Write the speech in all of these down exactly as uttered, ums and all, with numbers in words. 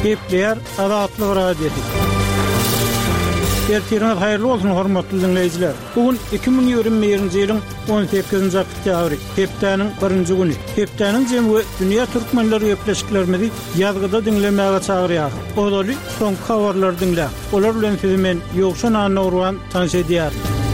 Gepler Azatlyk radiosu. Ertiriniz hayırlı olsun hormatly dinleyijiler. Bugün iki bin ýygrimi-birinji ýylyň on sekizinji oktýabry, hepdeniň birinji güni. Hepdeniň jemgy dünýä türkmenleri öpleşiklerini ýazgyda dinlemäge çagyrýar. Odaly soňky habarlar dinlä. Olar bilen sizi men Ýogşan Anawran tanış edýär.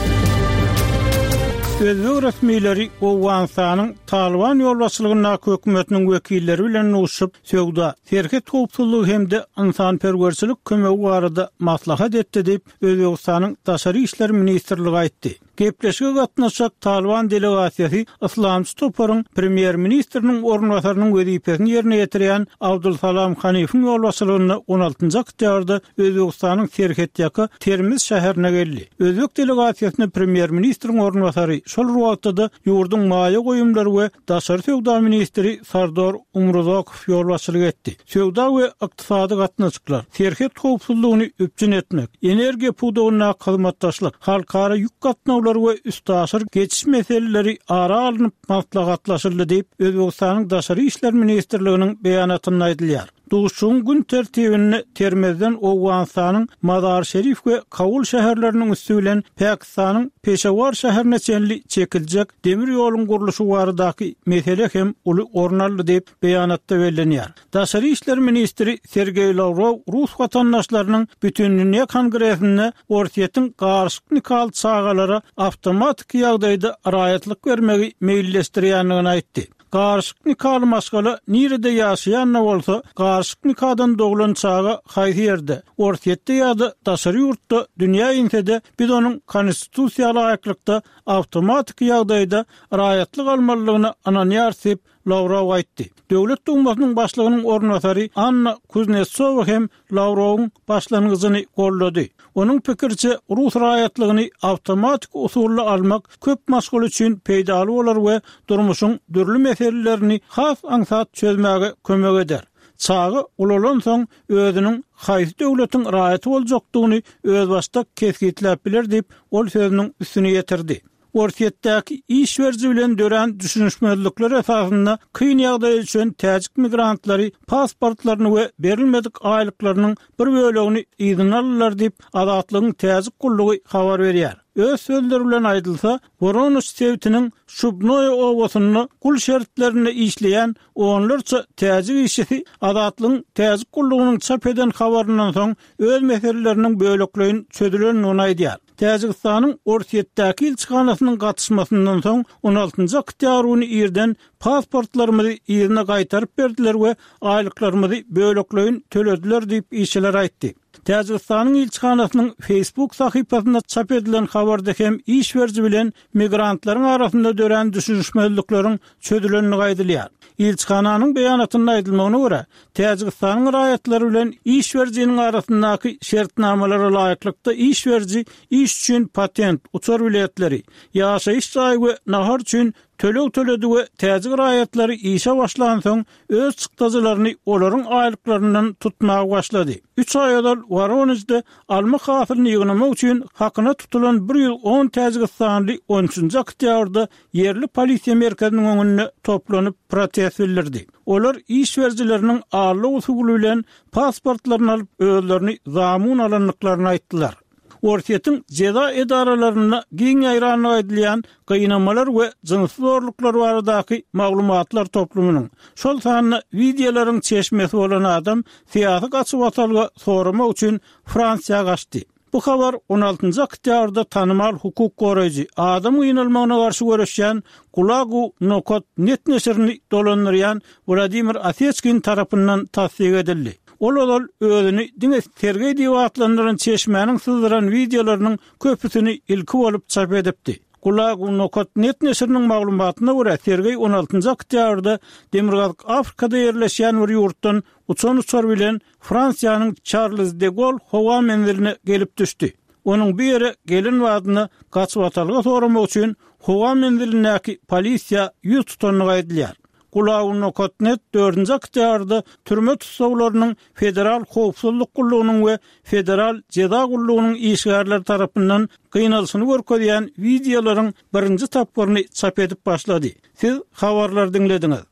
Özbek resmiýetleri Owganistanyň Taliban ýolbaşçylygyna hökümetiniň wekilleri bilen uşup söwda, serket howpsuzlygy hemde insanperwerçilik kömegi barada maslahat etdi diýip Özbekistanyň Daşary işler ministrligi aýtdy. Gepleşige gatnaşak Taliban delegasiýasy Islamçy toparyň premier ministriniň ornwasarynyň wezipesini ýerine ýetirýän Abdulsalam Hanifiň ýolbaşçylygyna on altynjy oktýabrda Özbekistanyň Serket ýaky Termiz şäherine geldi. Özbek delegasiýasyna premier ministriň ornwasary şol wagtda ýurdun maýa goýumlary we daşary söwda ministri Sardar Umurzokow ýolbaşçylyk etdi. Söwda we ykdysady gatnaşyklar, serket howpsuzlygyny öpçün etmek, energiýa puwdugyna hyzmatdaşlyk, halkara ýük gatnawlary we üstaşyr geçiş meseleleri ara alınıp maslahatlaşyldy diýip Özbekistanyň Daşary işler ministrliginiň beýanatynda aýdylýar. Duşun gün tertibini Termizden Owganistanyň Mazar Şerif we Kabul şäherleriniň üstü bilen Pakistanyň Peşawar şäherine çenli çekiljek demir ýoluň gurulşy baradaky mesele hem uly ornaldy diýip beýanatda bellenýär. Daşary işler ministri Sergey Lavrov Rus watandaşlarynyň bütün dünýä kongresinde ortiýetiň garşyk nikah çağalara awtomatik ýagdaýda raýatlyk bermegi meýilleşdirýändigini aýtdy. Garşyk nikahy maskala nirede ýaşaýan bolsa, garşyk nikadan doglan çağa haýsy ýerde, ortiýetde ýa-da daşary ýurtda dünýä ýetide biz onuň konstitusiýal aýaklykda awtomatik ýagdaýda raýatlyk almalygyny ananýar diýip Lavrov aýtdy. Döwlet Dumasynyň başlygynyň ornwasary Anna Kuznetsova hem Lavrowyň başlangyjyny gollady. Onuň pikirçe Rus raýatlygyny awtomatik usulla almak köp masgal üçin peýdaly bolar we durmuşyň dürli meselelerini has aňsat çözmäge kömek eder. Çağı ulolan soň özüniň haýsy döwletiň raýaty boljakdygyny öz başda kesgitläp biler diýip ol sözüniň üstüne ýetirdi. Ortiýetdäki iş berji bilen dören düşünüşmezlikler esasında kyn ýagdaý üçin täjik migrantlary pasportlaryny we berilmedik aýlyklarynyň bir bölegini izin alýarlar diýip Azatlygyň täjik gullugy habar berýär. Öz sözleri bilen aýdylsa, Voronezh sewtiniň Şubnoy owasyny gul şertlerini işleýän onlarça täjik işçisi Azatlygyň täjik gullugynyň çap eden habaryndan soň öz meselelerini bölekleýin çözülenini aýdýar. Täjikistanyň ortiýetdäki ilçikanasynyň gatnaşmasyndan soň on altynjy oktýabryny ýerden pasportlarymyzy ýerine gaýtaryp berdiler we aýlyklarymyzy bölekleýin tölediler diýip işçiler aýtdy. Täjikistanyň ilçikanasynyň Facebook sahypasynda çap edilen habarda hem iş berji bilen migrantlaryň arasynda dören düşünüşmezlikleriň çözülenini gaýdylýar. İlçikananyň beýanatynda aýdylmagyna görä, Täjikistanyň raýatlary bilen iş berjiniň arasyndaky şertnamalary laýyklykda iş berji iş üçin patent, uçar biletleri, ýaşaýyş jaýy we nahar üçin töleg töledi we täjik raýatlary işe başlan soň öz çykdazylaryny olaryň aýlyklaryndan tutmagy başlady. üç aý ýaly Voronezhde alma hasylyny ýygnamak üçin hakyna tutulan bir ýyl on Täjikistanly on üçünji oktýabrda yerli polisiýa merkeziniň öňünde toplanyp protest bildirdi. Olar iş berjileriniň ağırlyk usuly bilen pasportlaryny alyp özlerini zamun alanlyklaryny aýtdylar. Ortiýetiň jeda edaralaryna giň aýranyny aýdylýan gynamalar we jynsy zorluklar baradaky maglumatlar toplumynyň şol sanyny videolaryň çeşmesi bolan adam syýasy gaçyp atalga sorama üçin Fransiýa gaçdy. Bu habar on altynjy oktýabrda tanymal hukuk goraýjy adam gynalmagyna garşy görüşýän Gulagu Nokot net neşrini dolandyrýan Vladimir Asechkin tarapyndan tasdik edildi. Ololol özüni diňe tergey diýip atlandyran çeşmäniň sızdıran videolarynyň köpüsini ilki bolup çap edipdi. Gulagu Nokot net neşriniň maglumatyna görä tergey on altynjy oktýabrda Demirgazyk Afrikada ýerleşýän bir ýurtdan uçan uçar bilen Fransiýanyň Charles de Gaulle howa menziline gelip düşdi. Onuň bir ýere gelin wadyna gaçyp atalga soramak üçin howa menzilinäki polisiýa ýüz tutanyny aýdylýar. Gulagu Nokot net dördünji oktýabrda türme tutsaglarynyň federal howpsuzlyk gullugynyň we federal jeda gullugynyň işgärleri tarapyndan gynalşyny görkezýän videolaryň birinji tapgyryny çap edip başlady. Siz habarlar dinlediňiz.